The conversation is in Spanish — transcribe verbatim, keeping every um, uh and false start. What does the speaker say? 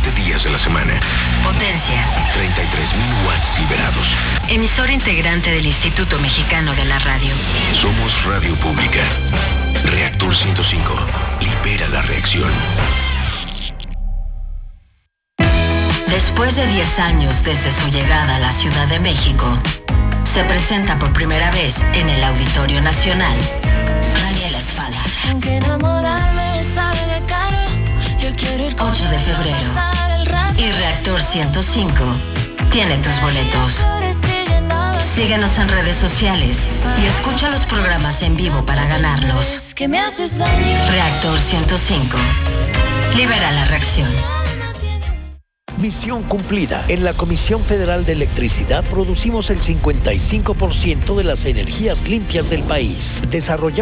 siete días de la semana. Potencia. treinta y tres mil watts liberados. Emisora integrante del Instituto Mexicano de la Radio. Somos Radio Pública. Reactor ciento cinco. Libera la reacción. Después de diez años desde su llegada a la Ciudad de México, se presenta por primera vez en el Auditorio Nacional Daniela Espadas. ocho de febrero. Y Reactor ciento cinco tiene tus boletos. Síguenos en redes sociales y escucha los programas en vivo para ganarlos. Reactor ciento cinco. Libera la reacción. Misión cumplida. En la Comisión Federal de Electricidad producimos el cincuenta y cinco por ciento de las energías limpias del país. Desarrollamos